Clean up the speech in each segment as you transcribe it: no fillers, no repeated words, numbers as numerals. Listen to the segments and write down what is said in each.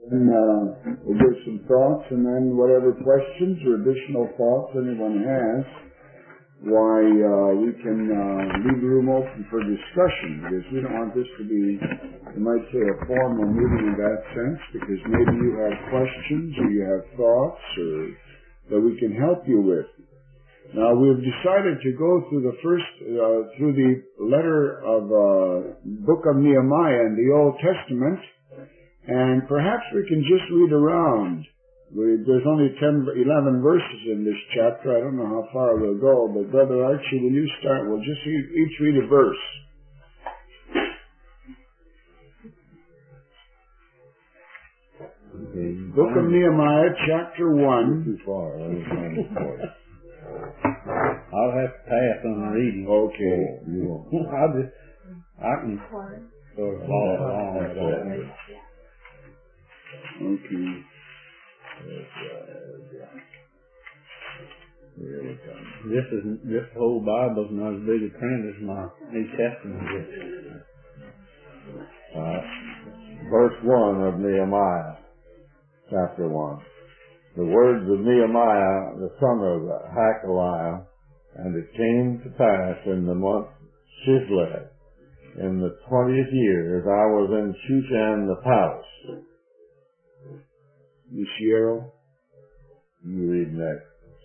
And we'll give some thoughts, and then whatever questions or additional thoughts anyone has, why we can leave the room open for discussion, because we don't want this to be, you might say, a formal meeting in that sense, because maybe you have questions or you have thoughts or that we can help you with. Now, we've decided to go through the through the letter of book of Nehemiah in the Old Testament, and perhaps we can just read around. There's only 11 verses in this chapter. I don't know how far we'll go, but Brother Archie, will you start? We'll just each read a verse. Okay. Book of Nehemiah, chapter 1. Too far. I'll have to pass on the reading. Okay. I can sort of follow along with that. Okay. This whole Bible's not as big a print as my New Testament is. Verse 1 of Nehemiah, chapter 1. The words of Nehemiah, the son of Hakaliah, and it came to pass in the month Chislev, in the 20th year, as I was in Shushan the palace. Miss Yarrow? You read next.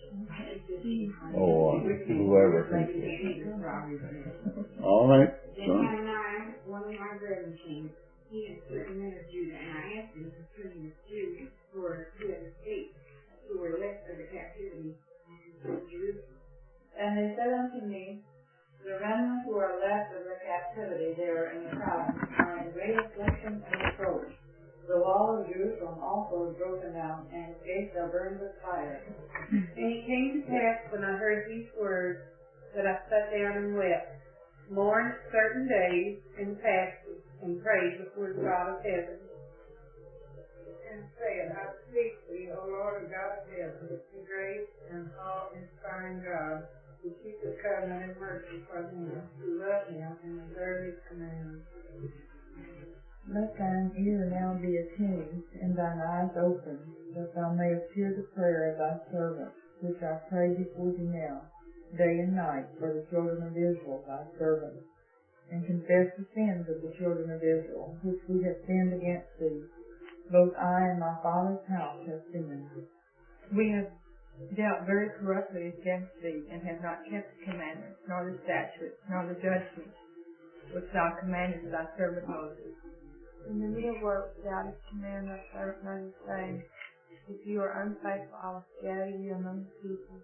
Whoever thinks it. All right. Hananiah, one of my brethren came. He had certain men of Judah, and I asked him concerning the Jews who had escaped, who were left of the captivity of Jerusalem. And they said unto me, the remnant who are left of the captivity there in the province are in great affliction and reproach. The wall of Jerusalem also is broken down, and its gates are burned with fire. And it came to pass, when I heard these words, that I sat down and wept, mourned certain days, and fasted, and prayed before the God of heaven. And said, I speak thee, O Lord God of heaven, the great and all-inspiring God, who keepeth covenant and mercy for them who love him and observe his commandments. Let thine ear now be attentive, and thine eyes open, that thou mayest hear the prayer of thy servant, which I pray before thee now, day and night, for the children of Israel, thy servants, and confess the sins of the children of Israel, which we have sinned against thee. Both I and my father's house have sinned. We have dealt very corruptly against thee, and have not kept the commandments, nor the statutes, nor the judgments, which thou commandest thy servant Moses. In the middle work thou didst command thy servant Moses, saying, if you are unfaithful, I will scatter you among the people.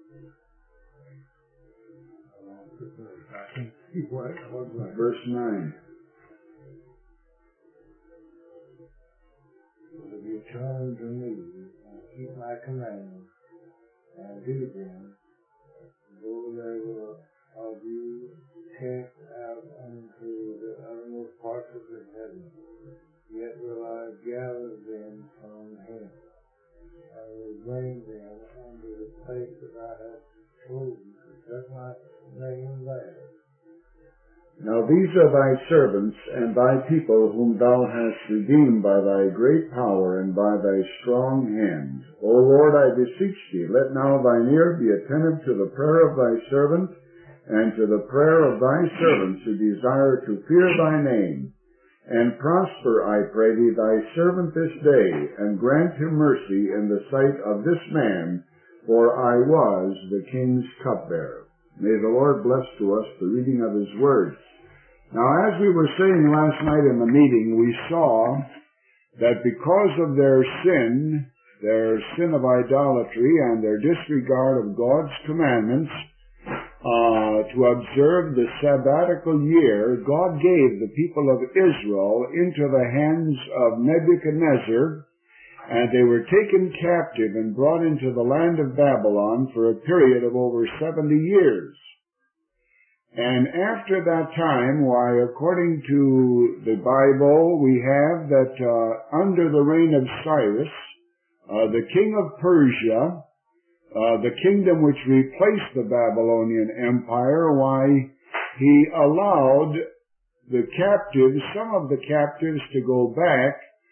Verse 9. If you turn to me and keep my commandments and do them, though they will of you cast out unto the uttermost parts of the heaven, yet will I gather them from hence, and will bring them unto the place that I have chosen to set my name there. Now these are thy servants and thy people whom thou hast redeemed by thy great power and by thy strong hand. O Lord, I beseech thee, let now thine ear be attentive to the prayer of thy servant and to the prayer of thy servants who desire to fear thy name. And prosper, I pray thee, thy servant this day, and grant him mercy in the sight of this man, for I was the king's cupbearer. May the Lord bless to us the reading of his word. Now, as we were saying last night in the meeting, we saw that because of their sin of idolatry and their disregard of God's commandments, to observe the sabbatical year, God gave the people of Israel into the hands of Nebuchadnezzar, and they were taken captive and brought into the land of Babylon for a period of over 70 years. And after that time, why, according to the Bible, we have that under the reign of Cyrus, the king of Persia, the kingdom which replaced the Babylonian Empire, why, he allowed the captives, some of the captives, to go back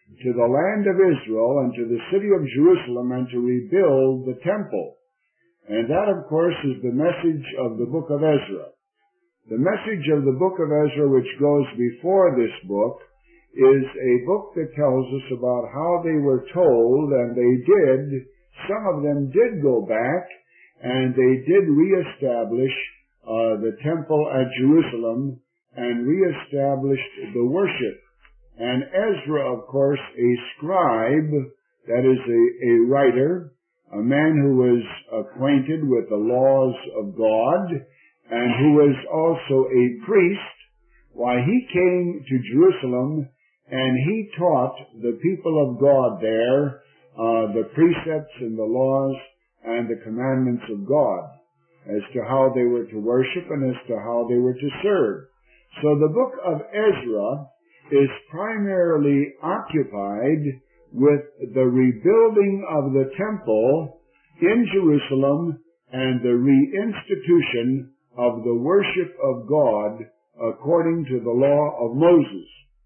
to the land of Israel and to the city of Jerusalem and to rebuild the temple. And that, of course, is the message of the book of Ezra. The message of the book of Ezra, which goes before this book, is a book that tells us about how they were told, and some of them did go back, and they did reestablish the temple at Jerusalem and reestablished the worship. And Ezra, of course, a scribe, that is a writer, a man who was acquainted with the laws of God, and who was also a priest, why he came to Jerusalem and he taught the people of God there the precepts and the laws and the commandments of God as to how they were to worship and as to how they were to serve. So the book of Ezra is primarily occupied with the rebuilding of the temple in Jerusalem and the reinstitution of the worship of God according to the law of Moses.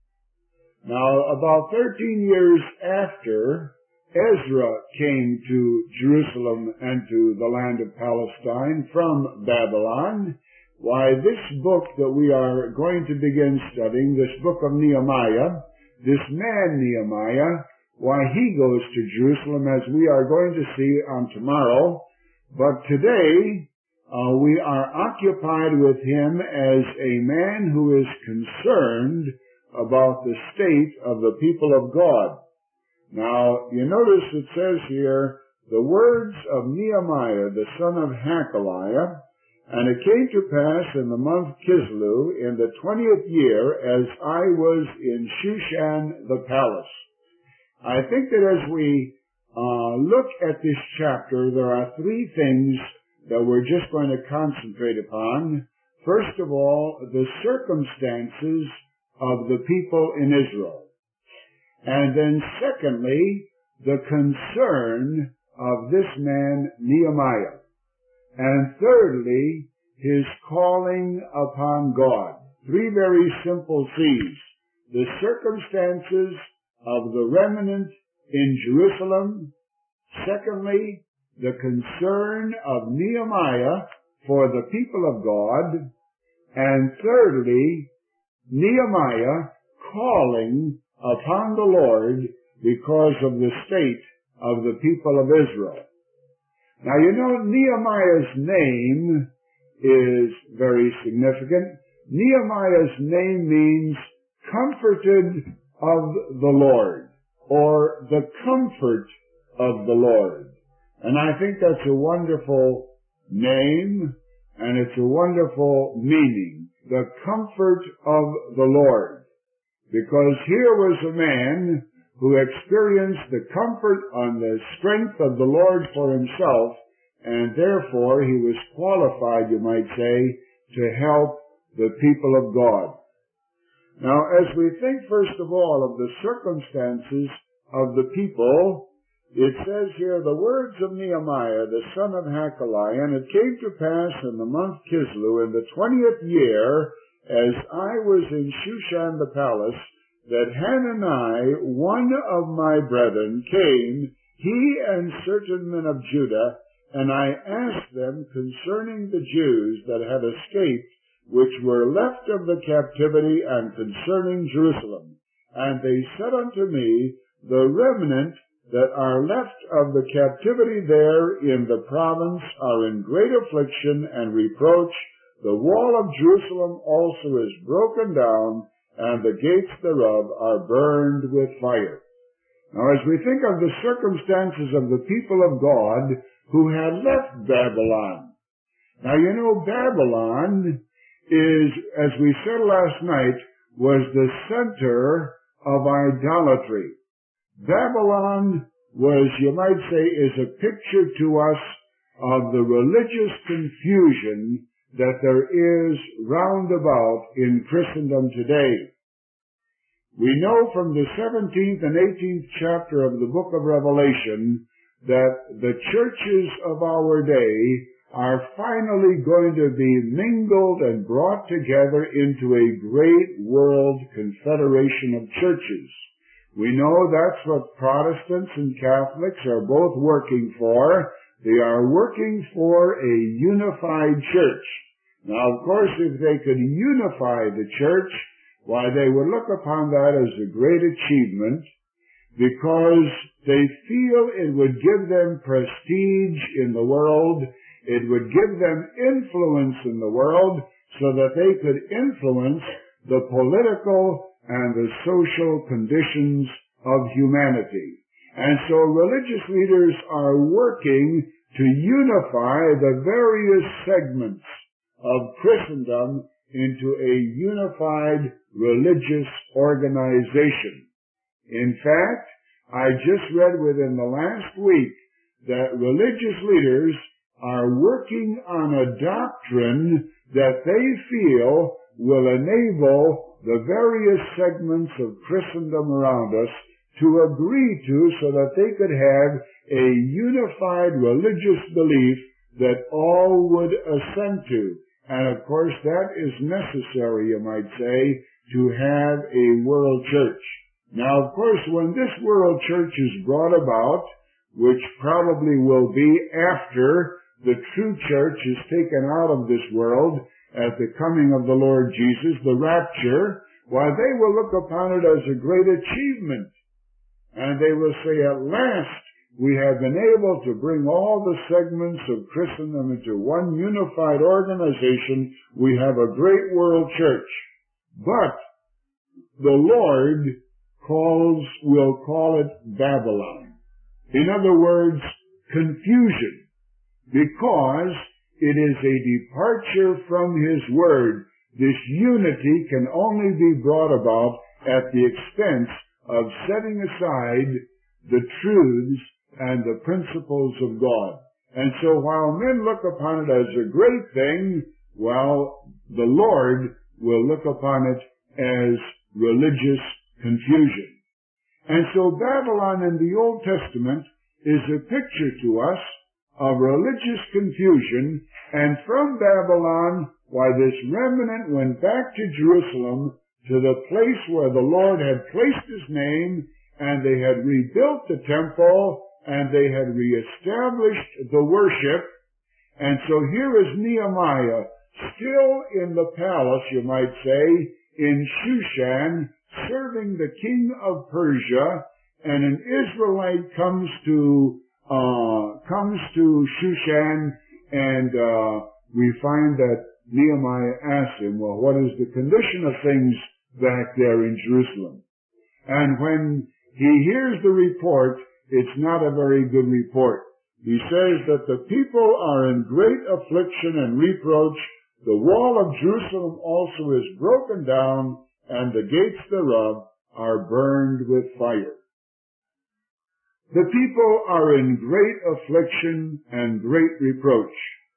Now, about 13 years after Ezra came to Jerusalem and to the land of Palestine from Babylon, why, this book that we are going to begin studying, this book of Nehemiah, this man Nehemiah, why, he goes to Jerusalem, as we are going to see on tomorrow. But today, we are occupied with him as a man who is concerned about the state of the people of God. Now, you notice it says here, the words of Nehemiah, the son of Hakaliah, and it came to pass in the month Kislev, in the 20th year, as I was in Shushan the palace. I think that as we look at this chapter, there are three things that we're just going to concentrate upon. First of all, the circumstances of the people in Israel. And then secondly, the concern of this man Nehemiah. And thirdly, his calling upon God. Three very simple C's. The circumstances of the remnant in Jerusalem. Secondly, the concern of Nehemiah for the people of God. And thirdly, Nehemiah calling upon the Lord because of the state of the people of Israel. Now, you know, Nehemiah's name is very significant. Nehemiah's name means comforted of the Lord, or the comfort of the Lord. And I think that's a wonderful name, and it's a wonderful meaning, the comfort of the Lord. Because here was a man who experienced the comfort and the strength of the Lord for himself, and therefore he was qualified, you might say, to help the people of God. Now, as we think first of all of the circumstances of the people, it says here, the words of Nehemiah, the son of Hakaliah, and it came to pass in the month Kislev, in the 20th year, as I was in Shushan the palace, that Hanani, one of my brethren, came, he and certain men of Judah, and I asked them concerning the Jews that had escaped, which were left of the captivity, and concerning Jerusalem. And they said unto me, the remnant that are left of the captivity there in the province are in great affliction and reproach. The wall of Jerusalem also is broken down, and the gates thereof are burned with fire. Now, as we think of the circumstances of the people of God who had left Babylon. Now, you know, Babylon is, as we said last night, was the center of idolatry. Babylon was, you might say, is a picture to us of the religious confusion that there is round about in Christendom today. We know from the 17th and 18th chapter of the book of Revelation that the churches of our day are finally going to be mingled and brought together into a great world confederation of churches, We know that's what Protestants and Catholics are both working for. They are working for a unified church. Now, of course, if they could unify the church, why, they would look upon that as a great achievement, because they feel it would give them prestige in the world, it would give them influence in the world, so that they could influence the political and the social conditions of humanity. And so religious leaders are working to unify the various segments of Christendom into a unified religious organization. In fact, I just read within the last week that religious leaders are working on a doctrine that they feel will enable the various segments of Christendom around us to agree to, so that they could have a unified religious belief that all would assent to. And of course that is necessary, you might say, to have a world church. Now, of course, when this world church is brought about, which probably will be after the true church is taken out of this world at the coming of the Lord Jesus, the rapture, why, they will look upon it as a great achievement. And they will say, at last, we have been able to bring all the segments of Christendom into one unified organization. We have a great world church. But the Lord will call it Babylon. In other words, confusion, because it is a departure from His Word. This unity can only be brought about at the expense of setting aside the truths and the principles of God. And so while men look upon it as a great thing, well, the Lord will look upon it as religious confusion. And so Babylon in the Old Testament is a picture to us of religious confusion, and from Babylon, why, this remnant went back to Jerusalem, to the place where the Lord had placed His name, and they had rebuilt the temple, and they had reestablished the worship. And so here is Nehemiah, still in the palace, you might say, in Shushan, serving the king of Persia, and an Israelite comes to Shushan, and we find that Nehemiah asks him, well, what is the condition of things back there in Jerusalem? And when he hears the report, it's not a very good report. He says that the people are in great affliction and reproach. The wall of Jerusalem also is broken down, and the gates thereof are burned with fire. The people are in great affliction and great reproach.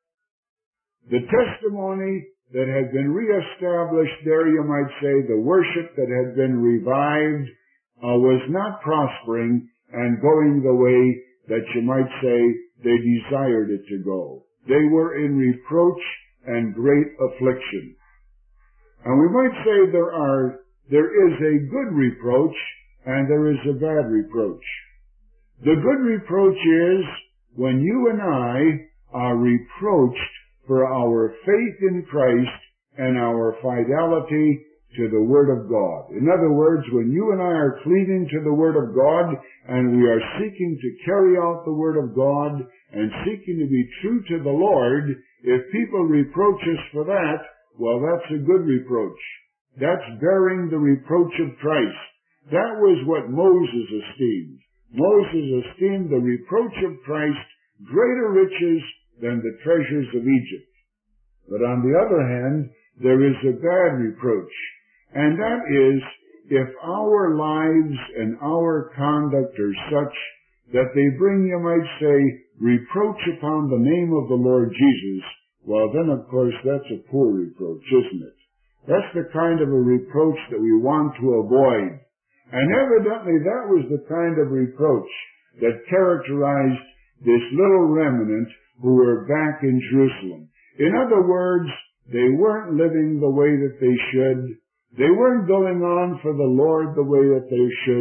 The testimony that had been reestablished there, you might say, the worship that had been revived, was not prospering and going the way that you might say they desired it to go. They were in reproach and great affliction. And we might say there is a good reproach and there is a bad reproach. The good reproach is when you and I are reproached for our faith in Christ and our fidelity to the Word of God. In other words, when you and I are cleaving to the Word of God and we are seeking to carry out the Word of God and seeking to be true to the Lord, if people reproach us for that, well, that's a good reproach. That's bearing the reproach of Christ. That was what Moses esteemed. Moses esteemed the reproach of Christ greater riches than the treasures of Egypt. But on the other hand, there is a bad reproach, and that is if our lives and our conduct are such that they bring, you might say, reproach upon the name of the Lord Jesus. Well, then, of course, that's a poor reproach, isn't it? That's the kind of a reproach that we want to avoid. And evidently that was the kind of reproach that characterized this little remnant who were back in Jerusalem. In other words, they weren't living the way that they should. They weren't going on for the Lord the way that they should.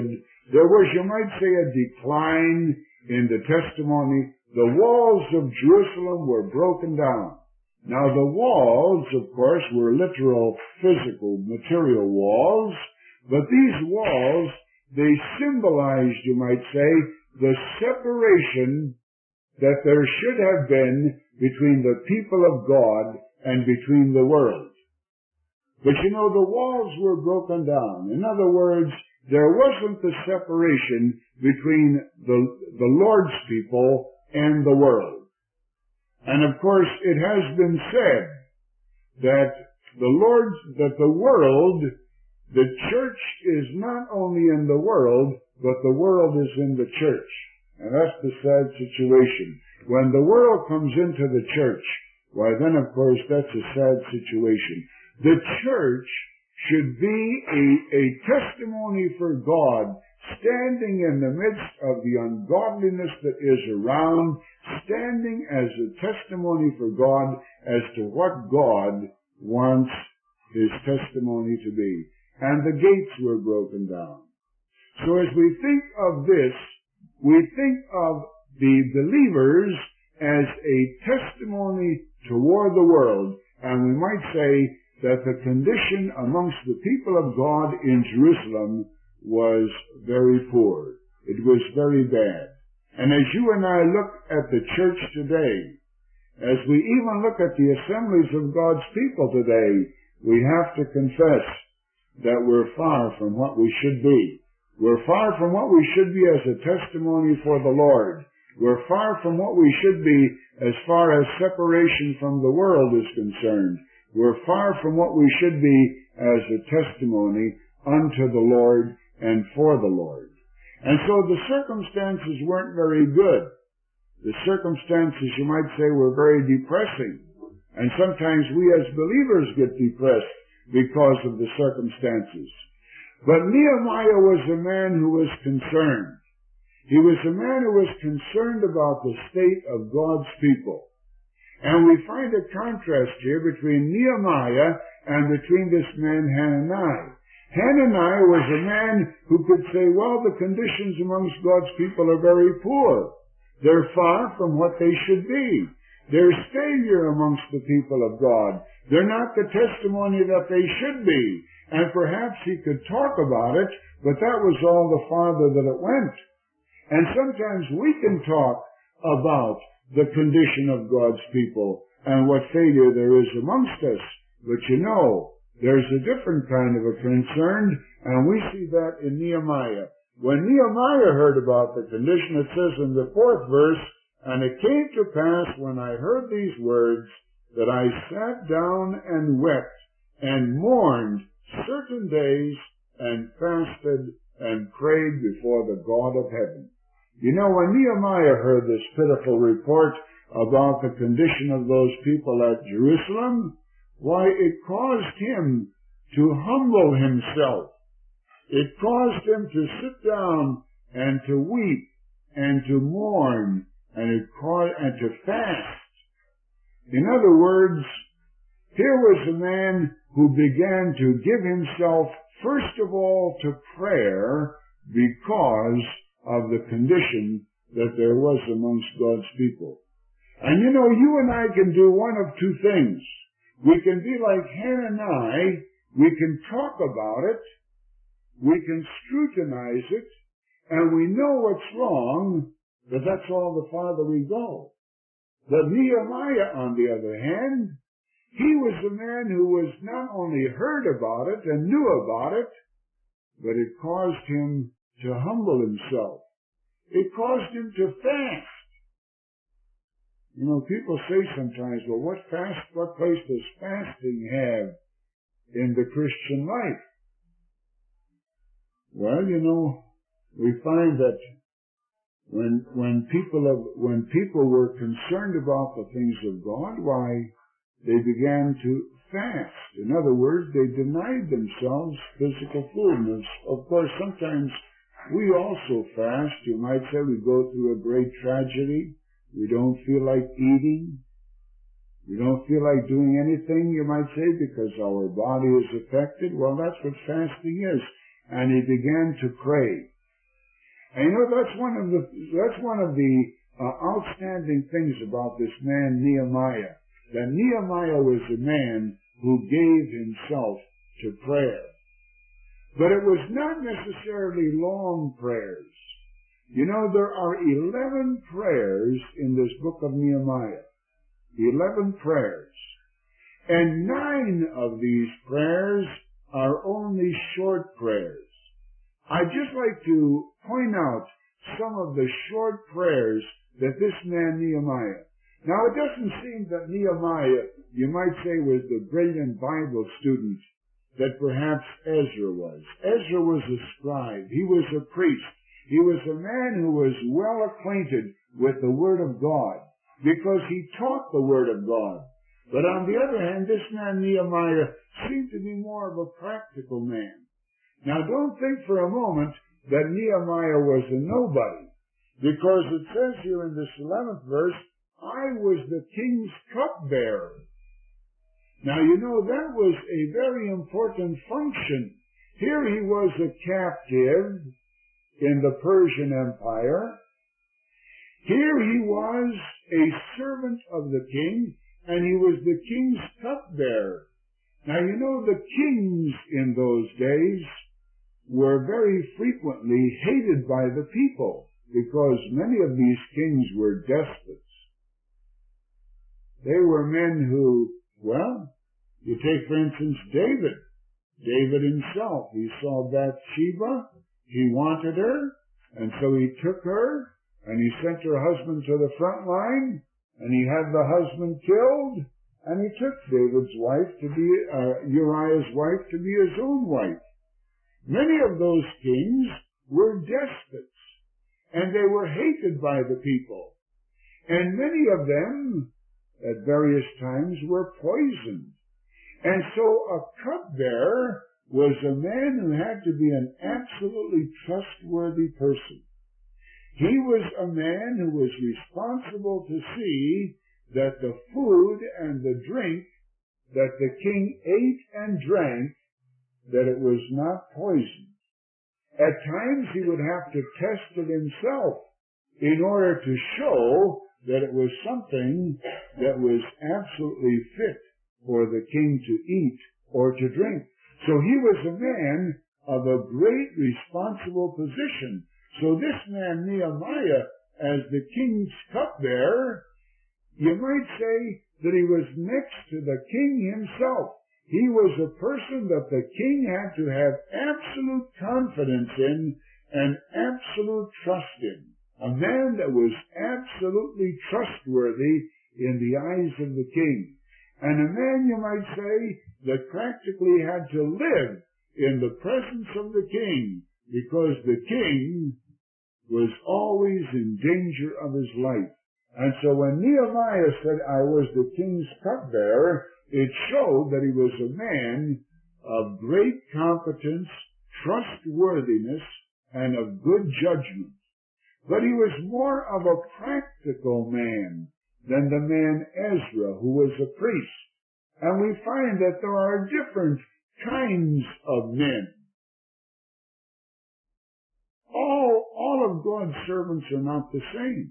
There was, you might say, a decline in the testimony. The walls of Jerusalem were broken down. Now the walls, of course, were literal, physical, material walls, but these walls, they symbolized, you might say, the separation that there should have been between the people of God and between the world. But you know, the walls were broken down. In other words, there wasn't the separation between the Lord's people and the world. And of course, it has been said that the world, the church is not only in the world, but the world is in the church. And that's the sad situation. When the world comes into the church, why then of course that's a sad situation. The church should be a testimony for God, standing in the midst of the ungodliness that is around, standing as a testimony for God as to what God wants his testimony to be. And the gates were broken down. So as we think of this, we think of the believers as a testimony toward the world, and we might say that the condition amongst the people of God in Jerusalem was very poor. It was very bad. And as you and I look at the church today, as we even look at the assemblies of God's people today, we have to confess that we're far from what we should be. We're far from what we should be as a testimony for the Lord. We're far from what we should be as far as separation from the world is concerned. We're far from what we should be as a testimony unto the Lord and for the Lord. And so the circumstances weren't very good. The circumstances, you might say, were very depressing. And sometimes we as believers get depressed because of the circumstances. But Nehemiah was a man who was concerned. He was a man who was concerned about the state of God's people. And we find a contrast here between Nehemiah and between this man Hananiah. Hananiah was a man who could say, well, the conditions amongst God's people are very poor. They're far from what they should be. There's failure amongst the people of God. They're not the testimony that they should be. And perhaps he could talk about it, but that was all the farther that it went. And sometimes we can talk about the condition of God's people and what failure there is amongst us. But you know, there's a different kind of a concern, and we see that in Nehemiah. When Nehemiah heard about the condition, it says in the 4th verse, and it came to pass when I heard these words that I sat down and wept and mourned certain days and fasted and prayed before the God of heaven. You know, when Nehemiah heard this pitiful report about the condition of those people at Jerusalem, why, it caused him to humble himself. It caused him to sit down and to weep and to mourn and to fast. In other words, here was a man who began to give himself, first of all, to prayer because of the condition that there was amongst God's people. And you know, you and I can do one of two things. We can be like Hananiah. We can talk about it. We can scrutinize it. And we know what's wrong, but that's all the farther we go. But Nehemiah, on the other hand, he was a man who was not only heard about it and knew about it, but it caused him to humble himself. It caused him to fast. You know, people say sometimes, well, what place does fasting have in the Christian life? Well, you know, we find that when people were concerned about the things of God, why, they began to fast. In other words, they denied themselves physical food. And of course, sometimes we also fast. You might say we go through a great tragedy. We don't feel like eating. We don't feel like doing anything, you might say, because our body is affected. Well, that's what fasting is. And he began to pray. And that's one of the outstanding things about this man Nehemiah. That Nehemiah was a man who gave himself to prayer. But it was not necessarily long prayers. You know, there are 11 prayers in this book of Nehemiah. 11 prayers. And 9 of these prayers are only short prayers. I'd just like to point out some of the short prayers that this man Nehemiah. Now, it doesn't seem that Nehemiah, you might say, was the brilliant Bible student that perhaps Ezra was. Ezra was a scribe. He was a priest. He was a man who was well acquainted with the Word of God because he taught the Word of God. But on the other hand, this man Nehemiah seemed to be more of a practical man. Now, don't think for a moment that Nehemiah was a nobody, because it says here in this 11th verse, I was the king's cupbearer. Now, you know, that was a very important function. Here he was a captive in the Persian Empire. Here he was a servant of the king, and he was the king's cupbearer. Now, you know, the kings in those days were very frequently hated by the people because many of these kings were despots. They were men who, well, you take, for instance, David. David himself, he saw Bathsheba, he wanted her, and so he took her, and he sent her husband to the front line, and he had the husband killed, and he took David's wife to be, Uriah's wife to be his own wife. Many of those kings were despots, and they were hated by the people. And many of them, at various times, were poisoned. And so a cupbearer was a man who had to be an absolutely trustworthy person. He was a man who was responsible to see that the food and the drink that the king ate and drank, that it was not poisoned. At times he would have to test it himself in order to show that it was something that was absolutely fit for the king to eat or to drink. So he was a man of a great responsible position. So this man Nehemiah, as the king's cupbearer, you might say that he was next to the king himself. He was a person that the king had to have absolute confidence in and absolute trust in. A man that was absolutely trustworthy in the eyes of the king. And a man, you might say, that practically had to live in the presence of the king, because the king was always in danger of his life. And so when Nehemiah said, I was the king's cupbearer, it showed that he was a man of great competence, trustworthiness, and of good judgment. But he was more of a practical man than the man Ezra, who was a priest. And we find that there are different kinds of men. All of God's servants are not the same.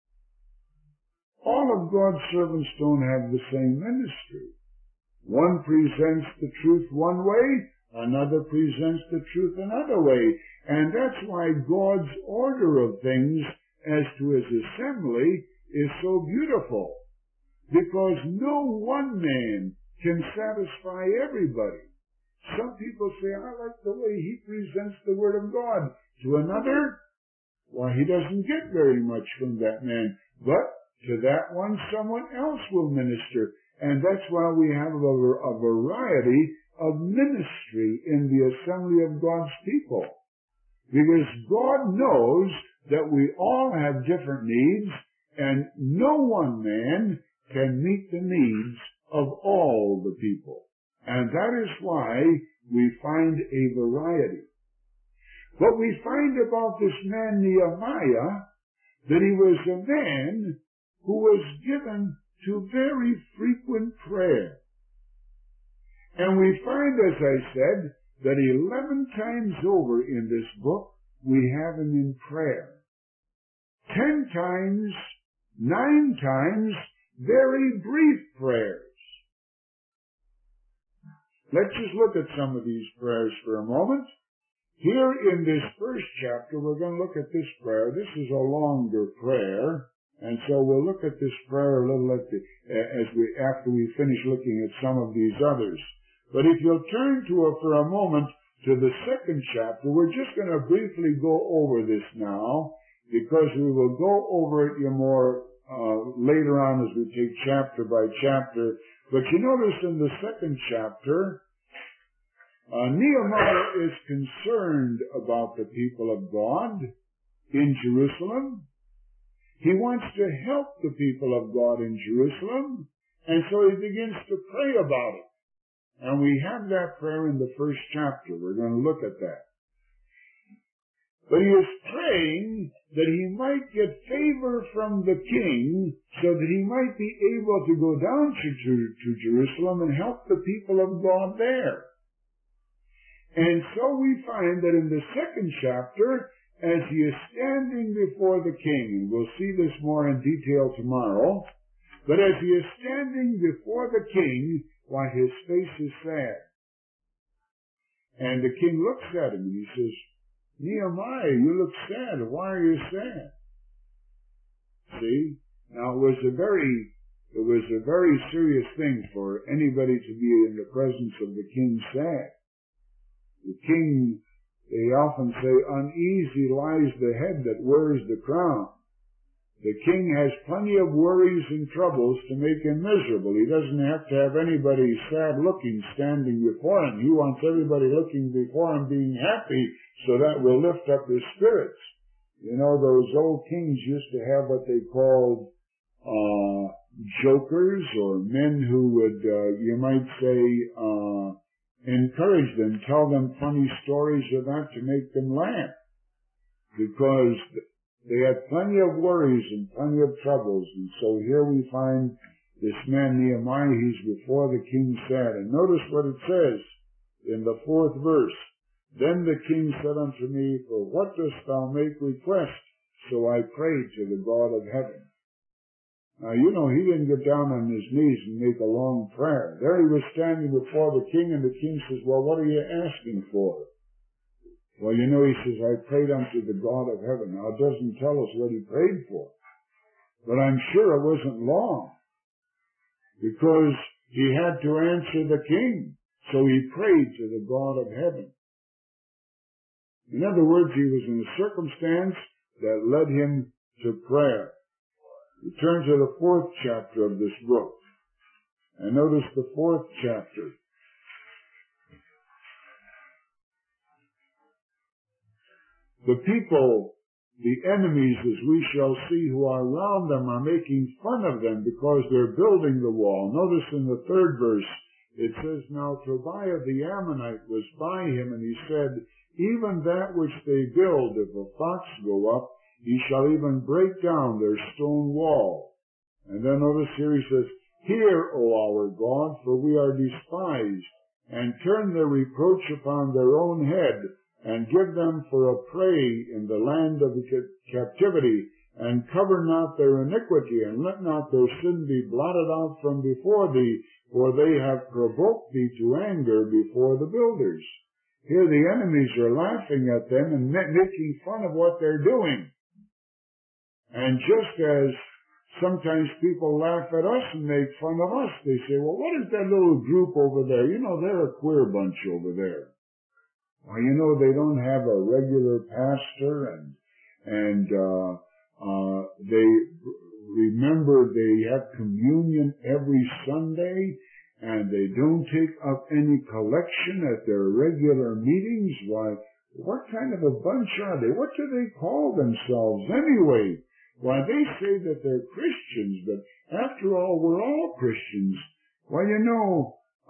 All of God's servants don't have the same ministry. One presents the truth one way, another presents the truth another way. And that's why God's order of things as to his assembly is so beautiful. Because no one man can satisfy everybody. Some people say, I like the way he presents the Word of God. To another, why, he doesn't get very much from that man. But to that one, someone else will minister. And that's why we have a variety of ministry in the assembly of God's people. Because God knows that we all have different needs, and no one man can meet the needs of all the people. And that is why we find a variety. But we find about this man Nehemiah that he was a man who was given to very frequent prayer. And we find, as I said, that 11 times over in this book, we have him in prayer. 10 times, 9 times, very brief prayers. Let's just look at some of these prayers for a moment. Here in this first chapter, we're going to look at this prayer. This is a longer prayer, and so we'll look at this prayer a little after we finish looking at some of these others. But if you'll turn to it for a moment to the second chapter, we're just going to briefly go over this now, because we will go over it more later on as we take chapter by chapter. But you notice in the second chapter, Nehemiah is concerned about the people of God in Jerusalem. He wants to help the people of God in Jerusalem, and so he begins to pray about it. And we have that prayer in the first chapter. We're going to look at that. But he is praying that he might get favor from the king so that he might be able to go down to Jerusalem and help the people of God there. And so we find that in the second chapter, as he is standing before the king, and we'll see this more in detail tomorrow, but as he is standing before the king, why, his face is sad. And the king looks at him and he says, Nehemiah, you look sad. Why are you sad? See? Now, it was a very serious thing for anybody to be in the presence of the king sad. The king, they often say, uneasy lies the head that wears the crown. The king has plenty of worries and troubles to make him miserable. He doesn't have to have anybody sad-looking standing before him. He wants everybody looking before him being happy, so that will lift up his spirits. You know, those old kings used to have what they called jokers, or men who would, you might say, encourage them, tell them funny stories or that to make them laugh. Because they had plenty of worries and plenty of troubles. And so here we find this man Nehemiah, he's before the king sad. And notice what it says in the 4th verse. Then the king said unto me, for what dost thou make request? So I prayed to the God of heaven. Now, you know, he didn't get down on his knees and make a long prayer. There he was standing before the king, and the king says, well, what are you asking for? Well, you know, he says, I prayed unto the God of heaven. Now, it doesn't tell us what he prayed for. But I'm sure it wasn't long, because he had to answer the king. So he prayed to the God of heaven. In other words, he was in a circumstance that led him to prayer. We turn to the 4th chapter of this book. And notice the 4th chapter. The people, the enemies, as we shall see, who are around them, are making fun of them because they're building the wall. Notice in the 3rd verse, it says, now Tobiah the Ammonite was by him, and he said, even that which they build, if a fox go up, he shall even break down their stone wall. And then notice here he says, hear, O our God, for we are despised, and turn their reproach upon their own head, and give them for a prey in the land of captivity, and cover not their iniquity, and let not their sin be blotted out from before thee, for they have provoked thee to anger before the builders. Here the enemies are laughing at them and making fun of what they're doing. And just as sometimes people laugh at us and make fun of us, they say, well, what is that little group over there? You know, they're a queer bunch over there. Well, you know, they don't have a regular pastor, and they remember they have communion every Sunday, and they don't take up any collection at their regular meetings. Why, what kind of a bunch are they? What do they call themselves anyway? Why, they say that they're Christians, but after all, we're all Christians. Well, you know,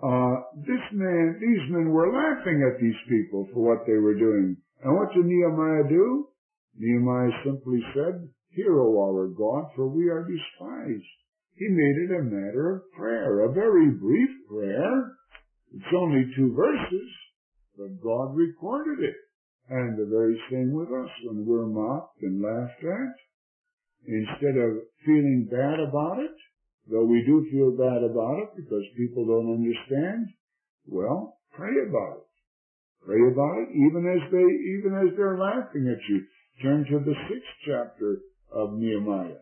these men were laughing at these people for what they were doing. And what did Nehemiah do? Nehemiah simply said, hear, O our God, for we are despised. He made it a matter of prayer, a very brief prayer. It's only 2 verses, but God recorded it. And the very same with us when we're mocked and laughed at. Instead of feeling bad about it, though we do feel bad about it because people don't understand, well, pray about it. Pray about it even as they're laughing at you. Turn to the 6th chapter of Nehemiah.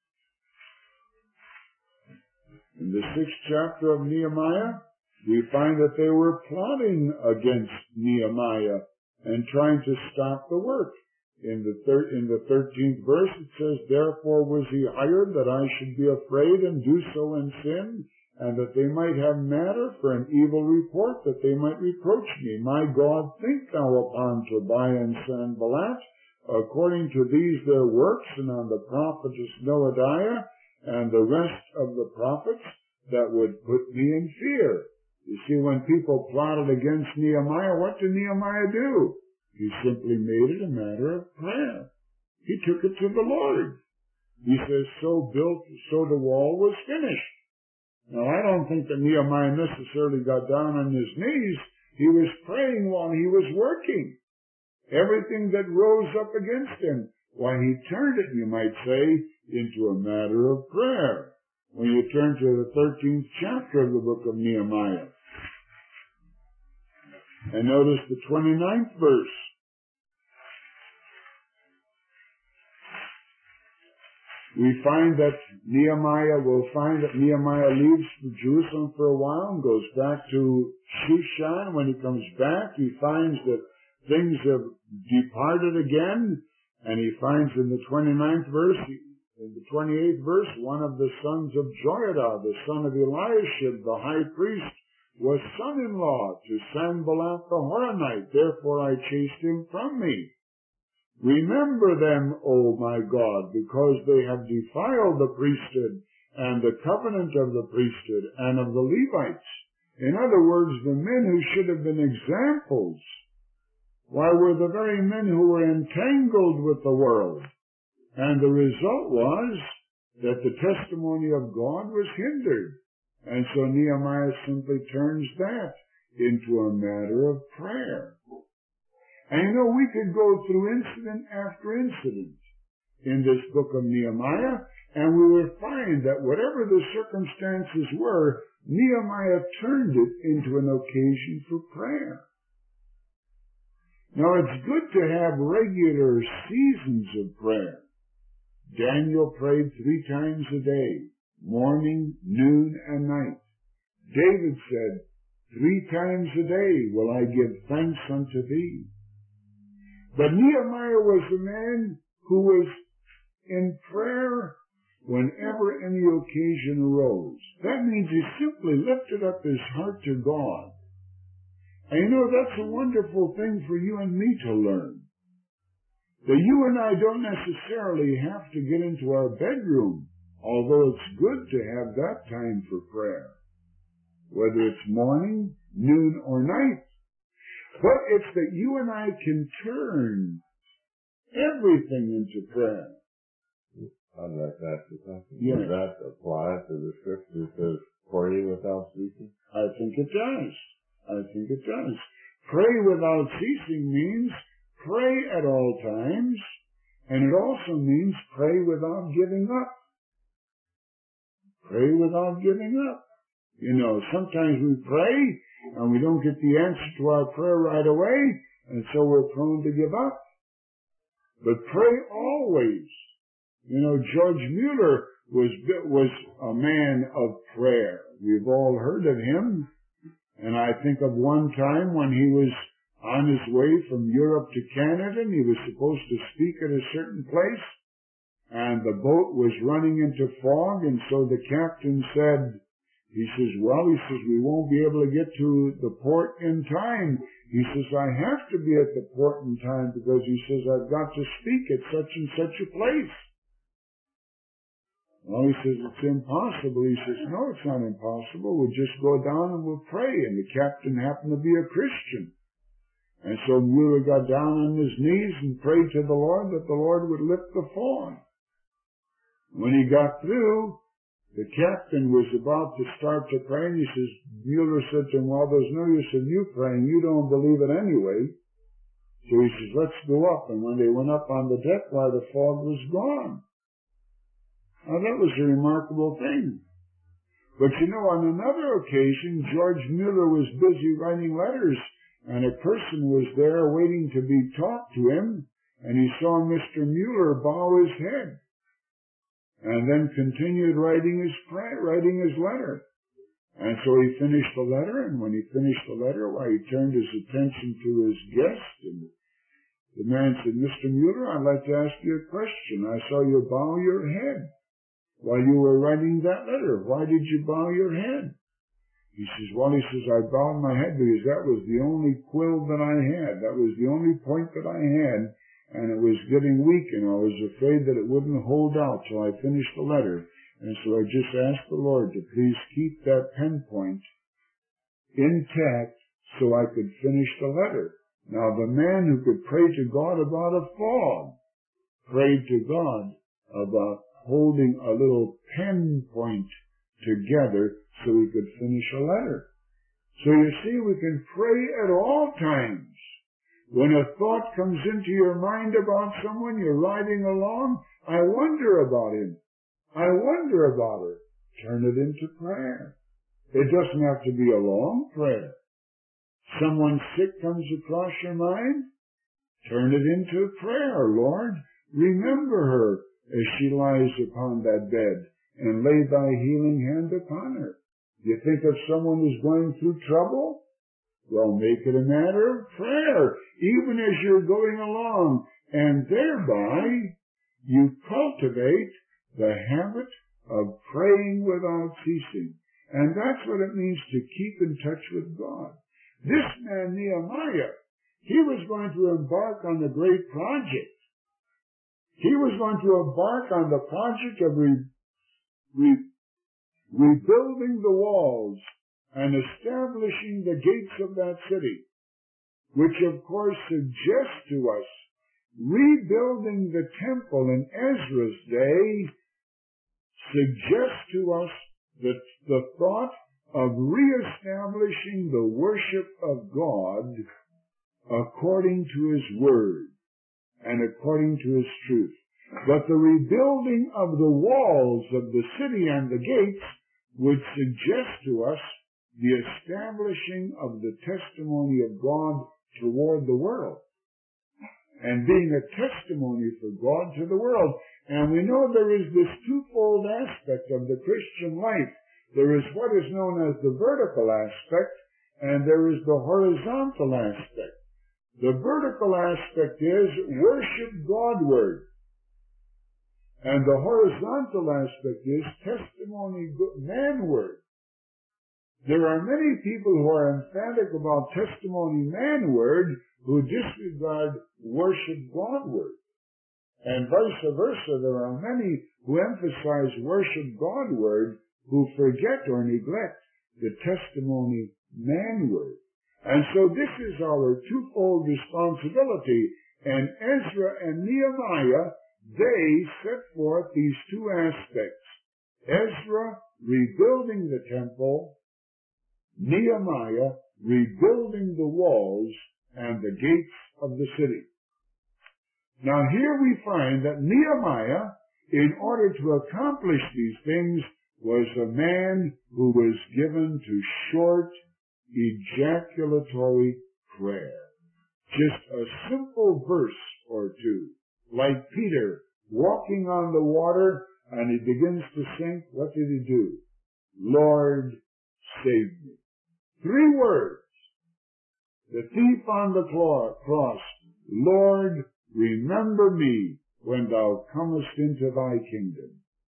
In the 6th chapter of Nehemiah, we find that they were plotting against Nehemiah and trying to stop the work. In the 13th verse it says, "Therefore was he hired that I should be afraid and do so in sin, and that they might have matter for an evil report, that they might reproach me. My God, think thou upon Tobiah and Sanballat, according to these their works, and on the prophetess Noadiah, and the rest of the prophets, that would put me in fear." You see, when people plotted against Nehemiah, what did Nehemiah do? He simply made it a matter of prayer. He took it to the Lord. He says, so built, so the wall was finished. Now, I don't think that Nehemiah necessarily got down on his knees. He was praying while he was working. Everything that rose up against him, why, he turned it, you might say, into a matter of prayer. When you turn to the 13th chapter of the book of Nehemiah, and notice the 29th verse. We find that Nehemiah leaves Jerusalem for a while and goes back to Shushan. When he comes back, he finds that things have departed again, and he finds in the 29th verse, in the 28th verse, one of the sons of Joiada, the son of Eliashib, the high priest, was son-in-law to Sanballat the Horonite. Therefore I chased him from me. Remember them, O my God, because they have defiled the priesthood and the covenant of the priesthood and of the Levites. In other words, the men who should have been examples, why, were the very men who were entangled with the world. And the result was that the testimony of God was hindered. And so Nehemiah simply turns that into a matter of prayer. And you know, we could go through incident after incident in this book of Nehemiah, and we would find that whatever the circumstances were, Nehemiah turned it into an occasion for prayer. Now, it's good to have regular seasons of prayer. Daniel prayed 3 times a day, morning, noon, and night. David said, 3 times a day will I give thanks unto thee. But Nehemiah was a man who was in prayer whenever any occasion arose. That means he simply lifted up his heart to God. And you know, that's a wonderful thing for you and me to learn. That you and I don't necessarily have to get into our bedroom, although it's good to have that time for prayer, whether it's morning, noon, or night. But it's that you and I can turn everything into prayer. I'd like to ask you something. Yes. Does that apply to the scripture that says, pray without ceasing? I think it does. I think it does. Pray without ceasing means pray at all times, and it also means pray without giving up. Pray without giving up. You know, sometimes we pray, and we don't get the answer to our prayer right away, and so we're prone to give up. But pray always. You know, George Mueller was a man of prayer. We've all heard of him. And I think of one time when he was on his way from Europe to Canada, and he was supposed to speak at a certain place, and the boat was running into fog, and so the captain said, he says, we won't be able to get to the port in time. He says, I have to be at the port in time because, he says, I've got to speak at such and such a place. Well, he says, it's impossible. He says, no, it's not impossible. We'll just go down and we'll pray. And the captain happened to be a Christian. And so Mueller got down on his knees and prayed to the Lord that the Lord would lift the fog. When he got through, the captain was about to start to pray, and he says, Mueller said to him, well, there's no use in you praying. You don't believe it anyway. So he says, let's go up. And when they went up on the deck, why, the fog was gone. Now that was a remarkable thing. But you know, on another occasion, George Mueller was busy writing letters, and a person was there waiting to be talked to him, and he saw Mr. Mueller bow his head, and then continued writing his letter. And so he finished the letter, and when he finished the letter, why, he turned his attention to his guest, and the man said, Mr. Mueller, I'd like to ask you a question. I saw you bow your head while you were writing that letter. Why did you bow your head? He says, I bowed my head because that was the only quill that I had. That was the only point that I had, and it was getting weak, and I was afraid that it wouldn't hold out till I finished the letter. And so I just asked the Lord to please keep that pen point intact so I could finish the letter. Now, the man who could pray to God about a fog prayed to God about holding a little pen point together so he could finish a letter. So you see, we can pray at all times. When a thought comes into your mind about someone, you're riding along, I wonder about him. I wonder about her. Turn it into prayer. It doesn't have to be a long prayer. Someone sick comes across your mind, turn it into prayer. Lord, remember her as she lies upon that bed, and lay thy healing hand upon her. You think of someone who's going through trouble? Well, make it a matter of prayer, even as you're going along, and thereby you cultivate the habit of praying without ceasing. And that's what it means to keep in touch with God. This man, Nehemiah, he was going to embark on the great project. He was going to embark on the project of rebuilding the walls and establishing the gates of that city, which of course suggests to us rebuilding the temple in Ezra's day, suggests to us that the thought of reestablishing the worship of God according to His Word and according to His truth. But the rebuilding of the walls of the city and the gates would suggest to us the establishing of the testimony of God toward the world, and being a testimony for God to the world. And we know there is this twofold aspect of the Christian life. There is what is known as the vertical aspect, and there is the horizontal aspect. The vertical aspect is worship Godward, and the horizontal aspect is testimony manward. There are many people who are emphatic about testimony manward who disregard worship Godward. And vice versa, there are many who emphasize worship Godward who forget or neglect the testimony manward. And so this is our twofold responsibility. And Ezra and Nehemiah, they set forth these two aspects. Ezra rebuilding the temple, Nehemiah rebuilding the walls and the gates of the city. Now here we find that Nehemiah, in order to accomplish these things, was a man who was given to short, ejaculatory prayer. Just a simple verse or two, like Peter walking on the water, and he begins to sink. What did he do? Lord, save me. 3 words. The thief on the cross, Lord, remember me when thou comest into thy kingdom.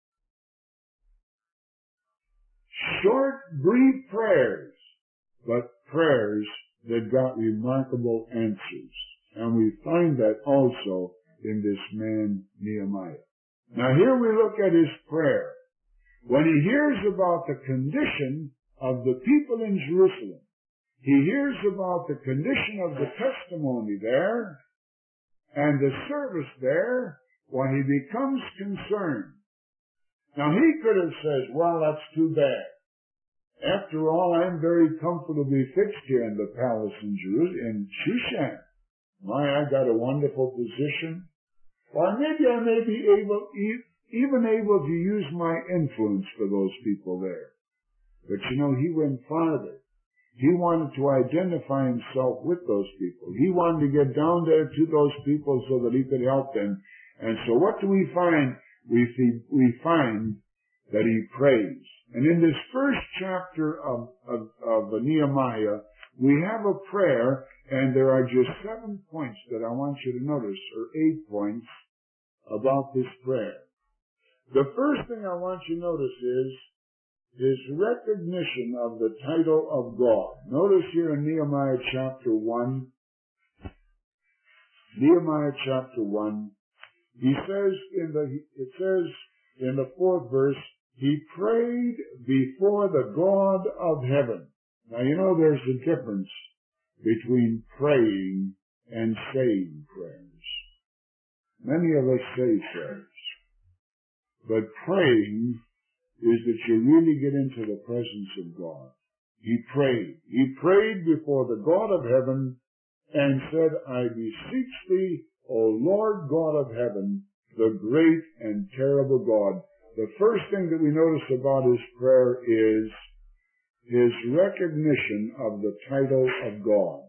Short, brief prayers, but prayers that got remarkable answers. And we find that also in this man, Nehemiah. Now here we look at his prayer. When he hears about the condition of the people in Jerusalem, he hears about the condition of the testimony there and the service there, when he becomes concerned. Now he could have said, well, that's too bad. After all, I'm very comfortably fixed here in the palace in Jerusalem, in Shushan. I got a wonderful position. Or maybe I may be even able to use my influence for those people there. But he went farther. He wanted to identify himself with those people. He wanted to get down there to those people so that he could help them. And so what do we find? We find that he prays. And in this first chapter of Nehemiah, we have a prayer, and there are just 7 points that I want you to notice, or 8 points, about this prayer. The first thing I want you to notice is his recognition of the title of God. Notice here in Nehemiah chapter 1, it says in the 4th verse, he prayed before the God of heaven. Now there's a difference between praying and saying prayers. Many of us say prayers, but praying is that you really get into the presence of God. He prayed. He prayed before the God of heaven and said, I beseech thee, O Lord God of heaven, the great and terrible God. The first thing that we notice about his prayer is his recognition of the title of God.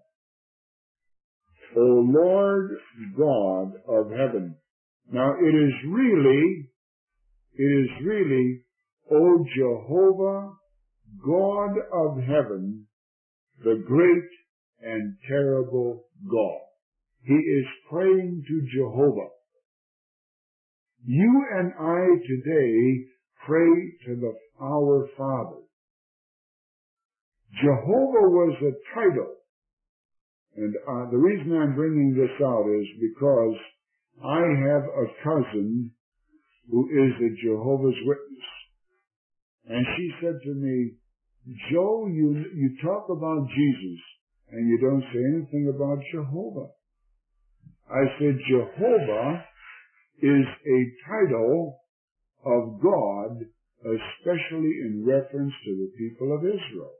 O Lord God of heaven. Now it is really, O Jehovah, God of heaven, the great and terrible God. He is praying to Jehovah. You and I today pray to our Father. Jehovah was a title. And the reason I'm bringing this out is because I have a cousin who is a Jehovah's Witness. And she said to me, Joe, you talk about Jesus and you don't say anything about Jehovah. I said, Jehovah is a title of God, especially in reference to the people of Israel.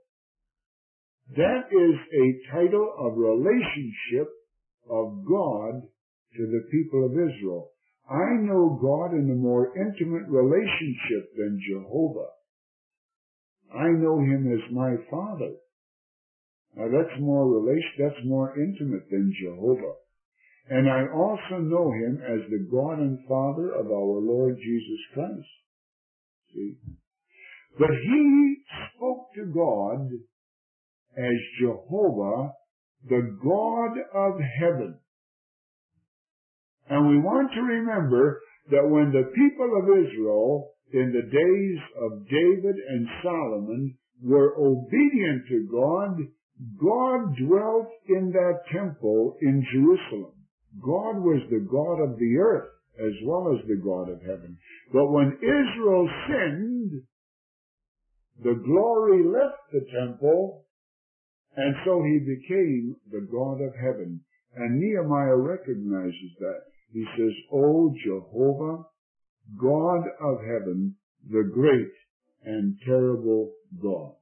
That is a title of relationship of God to the people of Israel. I know God in a more intimate relationship than Jehovah. I know him as my Father. Now that's more intimate than Jehovah. And I also know him as the God and Father of our Lord Jesus Christ. See? But he spoke to God as Jehovah, the God of heaven. And we want to remember that when the people of Israel in the days of David and Solomon were obedient to God, God dwelt in that temple in Jerusalem. God was the God of the earth as well as the God of heaven. But when Israel sinned, the glory left the temple, and so he became the God of heaven. And Nehemiah recognizes that. He says, O Jehovah, God of heaven, the great and terrible God.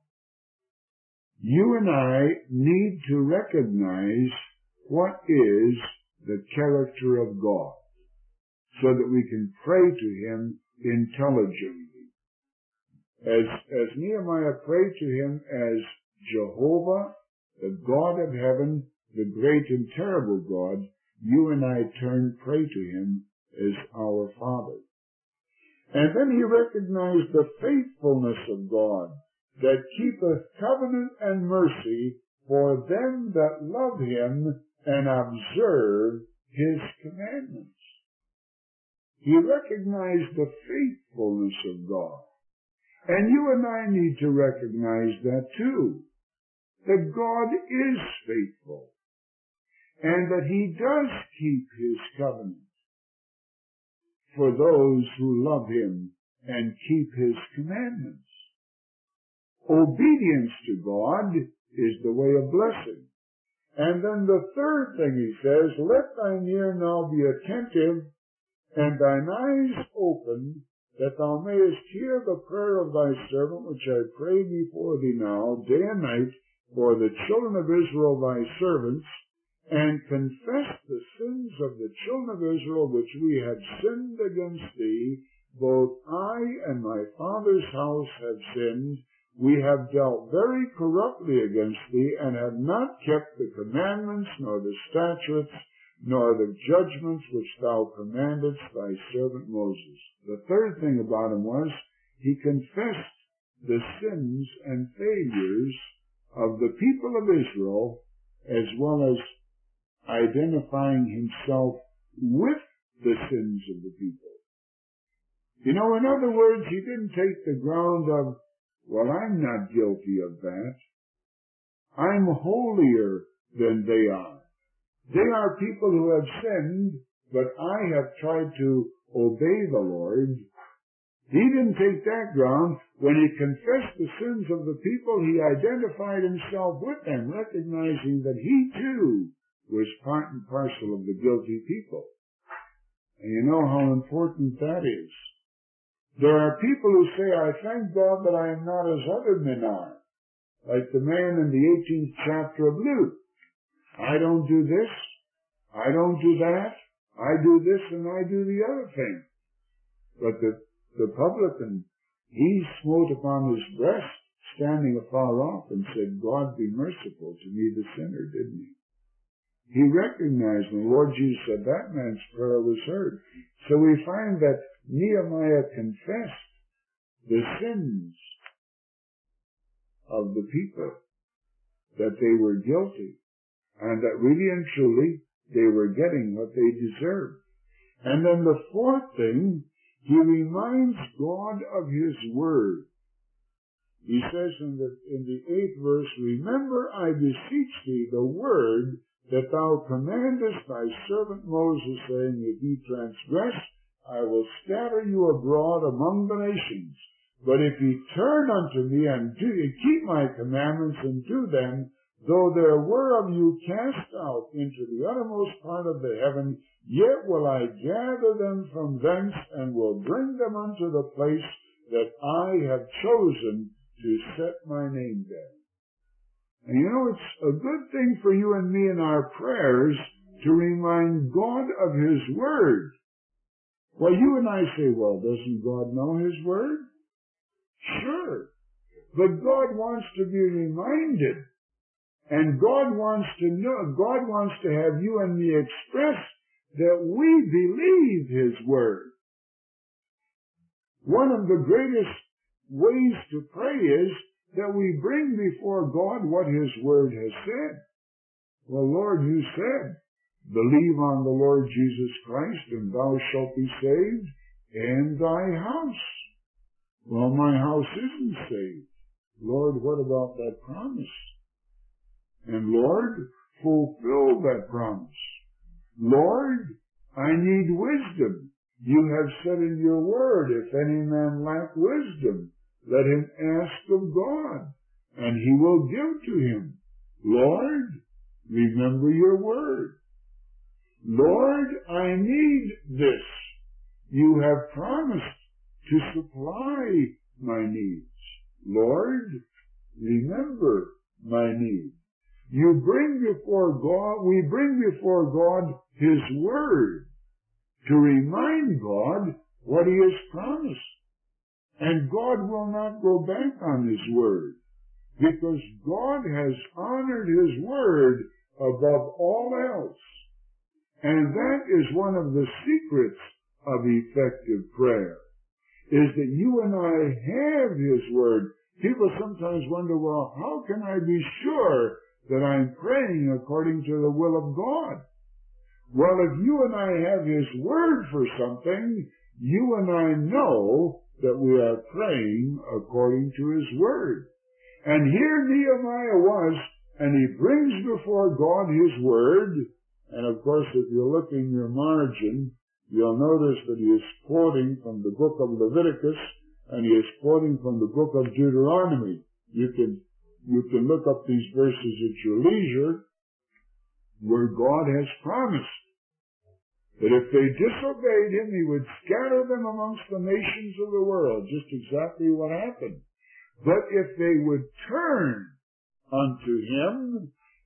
You and I need to recognize what is the character of God so that we can pray to him intelligently. As Nehemiah prayed to him as Jehovah, the God of heaven, the great and terrible God, you and I pray to him as our Father. And then he recognized the faithfulness of God that keepeth covenant and mercy for them that love him and observe his commandments. He recognized the faithfulness of God. And you and I need to recognize that too, that God is faithful and that he does keep his covenant for those who love him and keep his commandments. Obedience to God is the way of blessing. And then the third thing he says, let thine ear now be attentive and thine eyes open, that thou mayest hear the prayer of thy servant, which I pray before thee now, day and night, for the children of Israel thy servants, and confess the sins of the children of Israel which we have sinned against thee. Both I and my father's house have sinned. We have dealt very corruptly against thee, and have not kept the commandments, nor the statutes, nor the judgments which thou commandedst thy servant Moses. The third thing about him was, he confessed the sins and failures of the people of Israel, as well as identifying himself with the sins of the people. You know, in other words, he didn't take the ground of, well, I'm not guilty of that. I'm holier than they are. They are people who have sinned, but I have tried to obey the Lord. He didn't take that ground. When he confessed the sins of the people, he identified himself with them, recognizing that he too was part and parcel of the guilty people. And you know how important that is. There are people who say, I thank God that I am not as other men are. Like the man in the 18th chapter of Luke. I don't do this, I don't do that, I do this and I do the other thing. But the publican, he smote upon his breast, standing afar off, and said, God be merciful to me the sinner, didn't he? He recognized, and the Lord Jesus said, that man's prayer was heard. So we find that Nehemiah confessed the sins of the people, that they were guilty, and that really and truly they were getting what they deserved. And then the fourth thing, he reminds God of his word. He says in the 8th verse, remember, I beseech thee, the word that thou commandest thy servant Moses, saying, if ye transgress, I will scatter you abroad among the nations. But if ye turn unto me and keep my commandments and do them, though there were of you cast out into the uttermost part of the heaven, yet will I gather them from thence, and will bring them unto the place that I have chosen to set my name there. And you know, it's a good thing for you and me in our prayers to remind God of his word. Well, you and I say, well, doesn't God know his word? Sure. But God wants to be reminded. And God wants to know, God wants to have you and me express that we believe his word. One of the greatest ways to pray is that we bring before God what his word has said. Well, Lord, you said, believe on the Lord Jesus Christ and thou shalt be saved, and thy house. Well, my house isn't saved. Lord, what about that promise? And Lord, fulfill that promise. Lord, I need wisdom. You have said in your word, if any man lack wisdom, let him ask of God, and he will give to him. Lord, remember your word. Lord, I need this. You have promised to supply my needs. Lord, remember my needs. You bring before God, we bring before God his word to remind God what he has promised. And God will not go back on his word, because God has honored his word above all else. And that is one of the secrets of effective prayer, is that you and I have his word. People sometimes wonder, well, how can I be sure that I'm praying according to the will of God? Well, if you and I have his word for something, you and I know that we are praying according to his word. And here Nehemiah was, and he brings before God his word. And of course, if you look in your margin, you'll notice that he is quoting from the book of Leviticus, and he is quoting from the book of Deuteronomy. You can look up these verses at your leisure, where God has promised that if they disobeyed him, he would scatter them amongst the nations of the world, just exactly what happened. But if they would turn unto him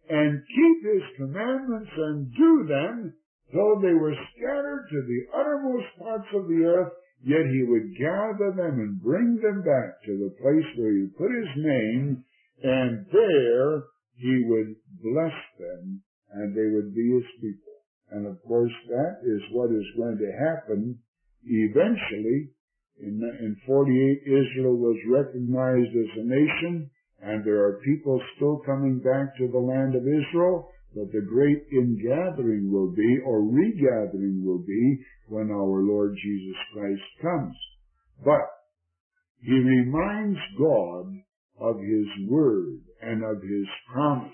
and keep his commandments and do them, though they were scattered to the uttermost parts of the earth, yet he would gather them and bring them back to the place where he put his name, and there he would bless them, and they would be his people. And of course that is what is going to happen eventually. In 48, Israel was recognized as a nation, and there are people still coming back to the land of Israel, but the great ingathering will be, or regathering will be, when our Lord Jesus Christ comes. But he reminds God of his word and of his promise.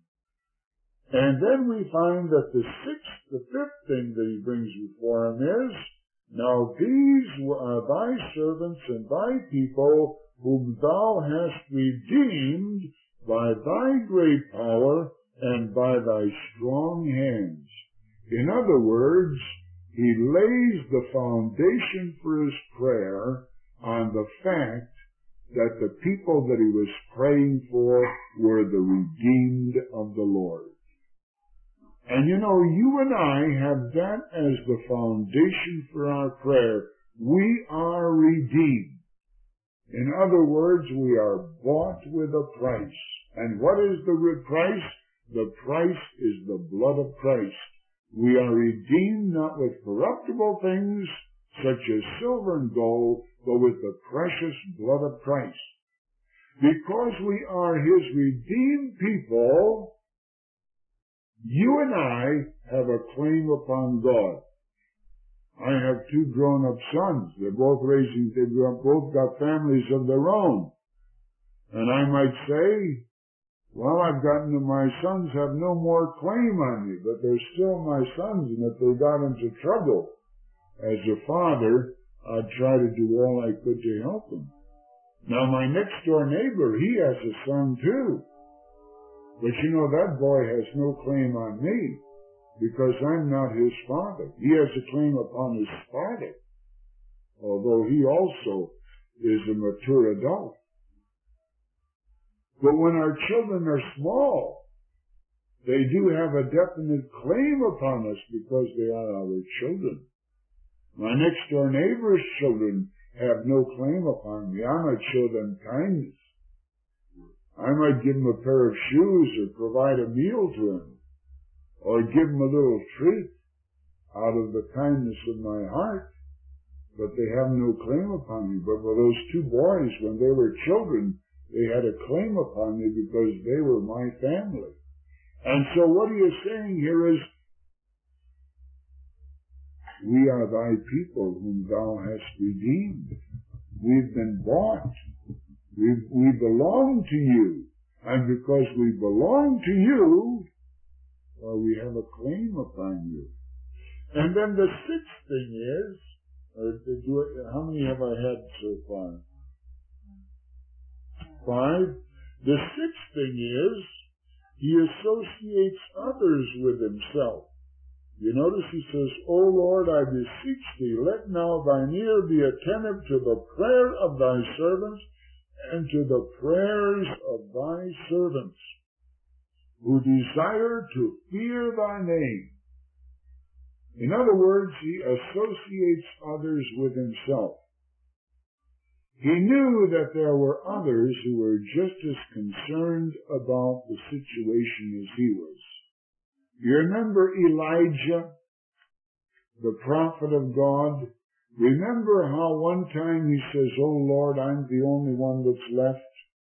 And then we find that the fifth thing that he brings before him is, now these are thy servants and thy people, whom thou hast redeemed by thy great power and by thy strong hands. In other words, he lays the foundation for his prayer on the fact that the people that he was praying for were the redeemed of the Lord. And you know, you and I have that as the foundation for our prayer. We are redeemed. In other words, we are bought with a price. And what is the price? The price is the blood of Christ. We are redeemed not with corruptible things, such as silver and gold, but with the precious blood of Christ. Because we are his redeemed people, you and I have a claim upon God. I have two grown-up sons. They've both got families of their own. And I might say, well, I've gotten to my sons have no more claim on me, but they're still my sons, and if they got into trouble, as a father, I'd try to do all I could to help them. Now, my next-door neighbor, he has a son, too. But you know, that boy has no claim on me, because I'm not his father. He has a claim upon his father, although he also is a mature adult. But when our children are small, they do have a definite claim upon us because they are our children. My next-door neighbor's children have no claim upon me. I might show them kindness. I might give him a pair of shoes or provide a meal to him or give him a little treat out of the kindness of my heart, but they have no claim upon me. But for those two boys, when they were children, they had a claim upon me because they were my family. And so what he is saying here is, we are thy people whom thou hast redeemed. We've been bought. We belong to you. And because we belong to you, well, we have a claim upon you. And then the sixth thing is, how many have I had so far? 5. The sixth thing is, he associates others with himself. You notice he says, O Lord, I beseech thee, let now thine ear be attentive to the prayer of thy servants and to the prayers of thy servants, who desire to fear thy name. In other words, he associates others with himself. He knew that there were others who were just as concerned about the situation as he was. You remember Elijah, the prophet of God? Remember how one time he says, Oh Lord, I'm the only one that's left.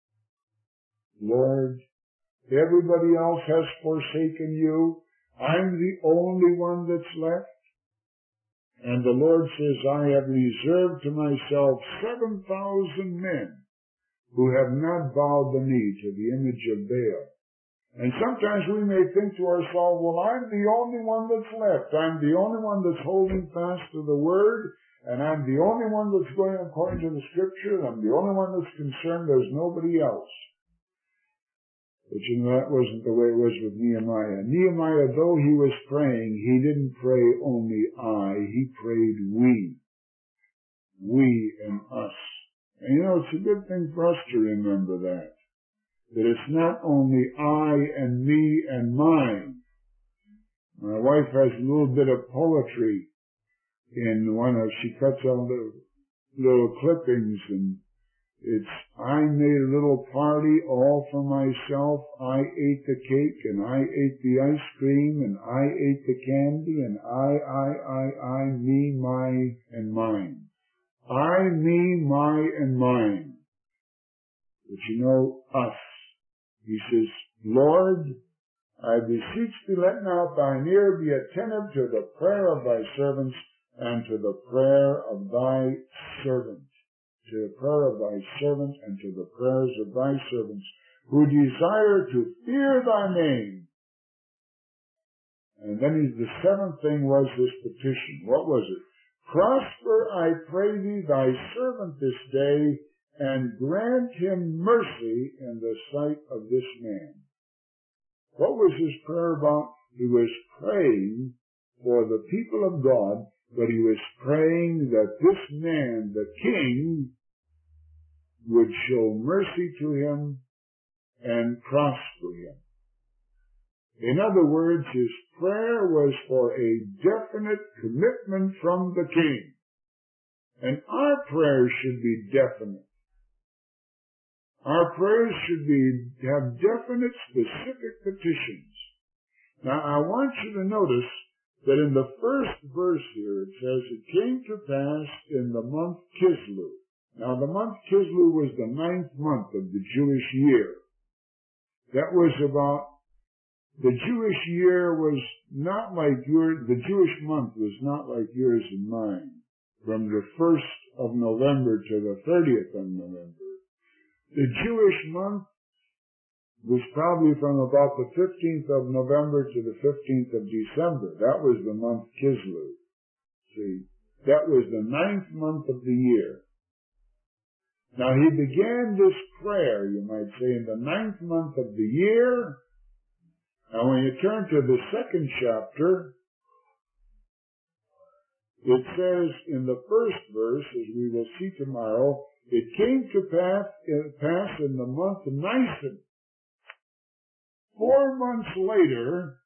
Lord, everybody else has forsaken you. I'm the only one that's left. And the Lord says, I have reserved to myself 7,000 men who have not bowed the knee to the image of Baal. And sometimes we may think to ourselves, well, I'm the only one that's left. I'm the only one that's holding fast to the Word, and I'm the only one that's going according to the Scripture, and I'm the only one that's concerned. There's nobody else. But you know, that wasn't the way it was with Nehemiah. Nehemiah, though he was praying, he didn't pray only I, he prayed we. We and us. And you know, it's a good thing for us to remember that. that it's not only I and me and mine. My wife has a little bit of poetry in one of, she cuts out the little clippings, and it's, I made a little party all for myself. I ate the cake, and I ate the ice cream, and I ate the candy, and I, me, my, and mine. I, me, my, and mine. But you know, us. He says, Lord, I beseech thee, let not thine ear be attentive to the prayer of thy servants, and to the prayer of thy servants, to the prayer of thy servants, and to the prayers of thy servants, who desire to fear thy name. And then the seventh thing was this petition. What was it? Prosper, I pray thee, thy servant this day, and grant him mercy in the sight of this man. What was his prayer about? He was praying for the people of God, but he was praying that this man, the king, would show mercy to him and prosper him. In other words, his prayer was for a definite commitment from the king. And our prayers should be definite. Our prayers should have definite, specific petitions. Now, I want you to notice that in the first verse here, it says, it came to pass in the month Kislev. Now, the month Kislev was the 9th month of the Jewish year. That was about, the Jewish year was not like the Jewish month was not like yours and mine, from the 1st of November to the 30th of November. The Jewish month was probably from about the 15th of November to the 15th of December. That was the month Kislev. See, that was the 9th month of the year. Now, he began this prayer, you might say, in the 9th month of the year. Now, when you turn to the 2nd chapter, it says in the first verse, as we will see tomorrow, it came to pass in the month of Nisan. 4 months later,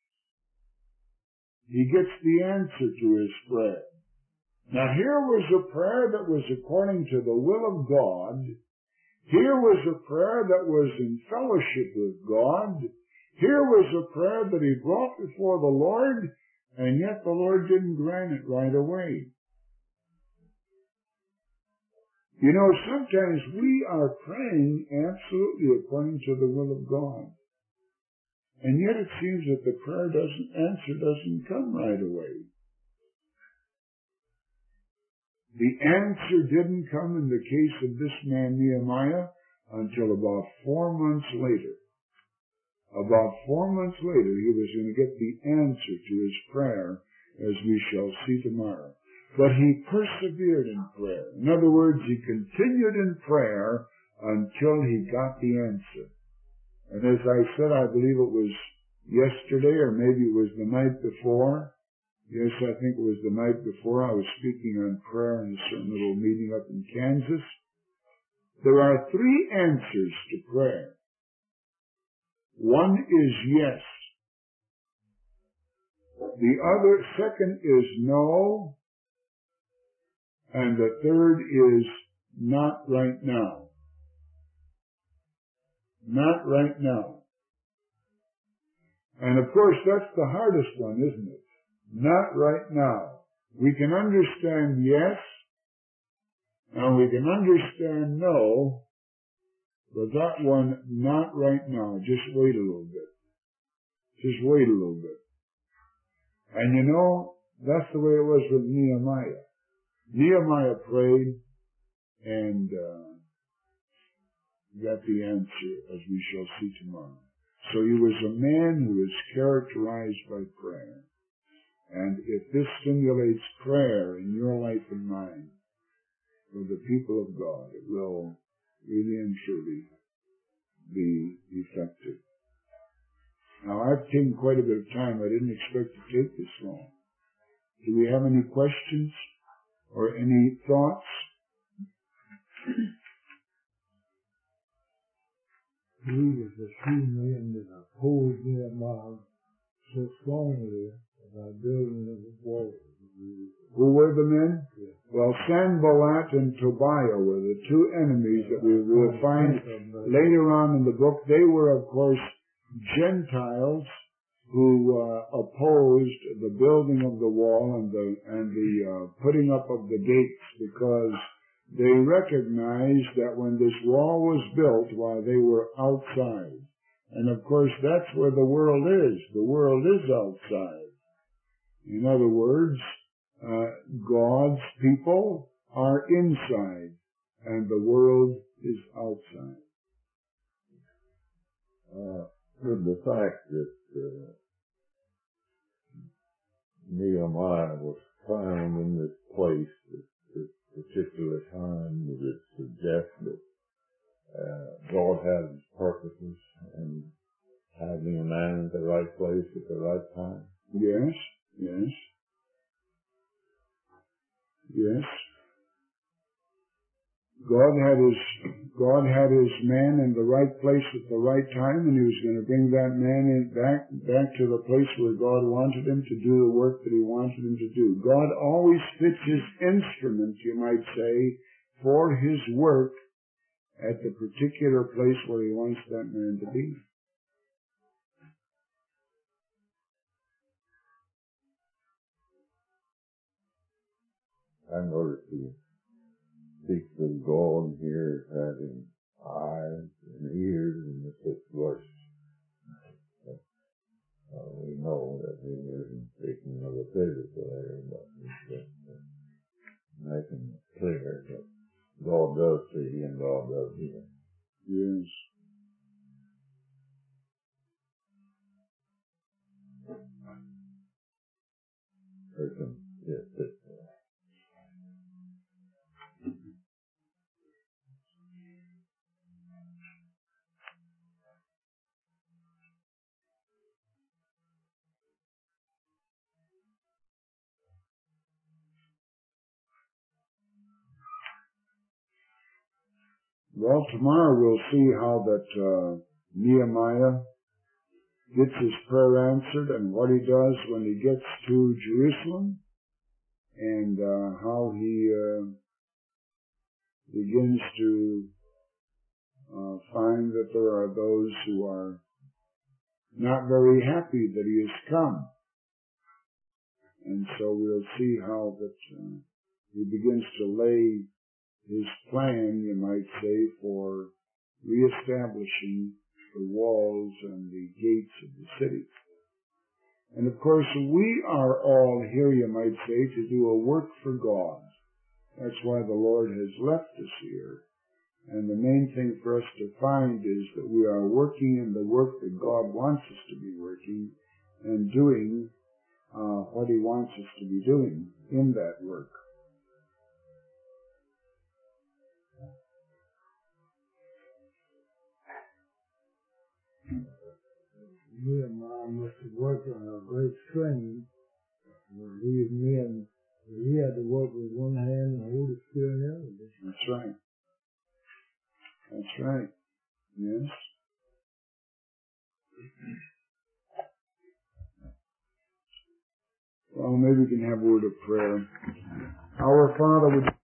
he gets the answer to his prayer. Now, here was a prayer that was according to the will of God. Here was a prayer that was in fellowship with God. Here was a prayer that he brought before the Lord, and yet the Lord didn't grant it right away. You know, sometimes we are praying absolutely according to the will of God. And yet it seems that the prayer doesn't come right away. The answer didn't come in the case of this man Nehemiah until about 4 months later. About 4 months later, he was going to get the answer to his prayer, as we shall see tomorrow. But he persevered in prayer. In other words, he continued in prayer until he got the answer. And as I said, I believe it was yesterday, or maybe it was the night before. Yes, I think it was the night before. I was speaking on prayer in a certain little meeting up in Kansas. There are 3 answers to prayer. One is yes. The second is no. And the third is not right now. Not right now. And of course, that's the hardest one, isn't it? Not right now. We can understand yes, and we can understand no, but that one, not right now. Just wait a little bit. Just wait a little bit. And you know, that's the way it was with Nehemiah. Nehemiah prayed and got the answer, as we shall see tomorrow. So he was a man who is characterized by prayer. And if this stimulates prayer in your life and mine, for the people of God, it will really and truly be effective. Now, I've taken quite a bit of time. I didn't expect to take this long. Do we have any questions or any thoughts? We two men that opposed Nehemiah so strongly about building of the wall. Who were the men? Yeah. Well, Sanballat and Tobiah were the two enemies that we will find later on in the book. They were, of course, Gentiles who opposed the building of the wall and the putting up of the gates, because they recognized that when this wall was built, while they were outside. And of course, that's where the world is. The world is outside. In other words, God's people are inside, and the world is outside. With the fact that Nehemiah was found in this place at this particular time, would it suggest that God has his purposes and having a man at the right place at the right time? Yes, yes, yes. God had his man in the right place at the right time, and he was going to bring that man back to the place where God wanted him to do the work that he wanted him to do. God always fits his instrument, you might say, for his work at the particular place where he wants that man to be. I noticed he speaks of God here as having eyes and ears in the 6th verse. We know that he isn't speaking of a physical area, but he's just making it clear that God does see and God does hear. Yes. Well, tomorrow we'll see how that Nehemiah gets his prayer answered and what he does when he gets to Jerusalem, and how he begins to find that there are those who are not very happy that he has come. And so we'll see how that he begins to lay his plan, you might say, for reestablishing the walls and the gates of the city. And of course, we are all here, you might say, to do a work for God. That's why the Lord has left us here. And the main thing for us to find is that we are working in the work that God wants us to be working, and doing what he wants us to be doing in that work. Nehemiah must have worked on a great strain. These men, he had to work with one hand and hold the spear in the other. That's right. That's right. Yes. Well, maybe we can have a word of prayer. Our Father,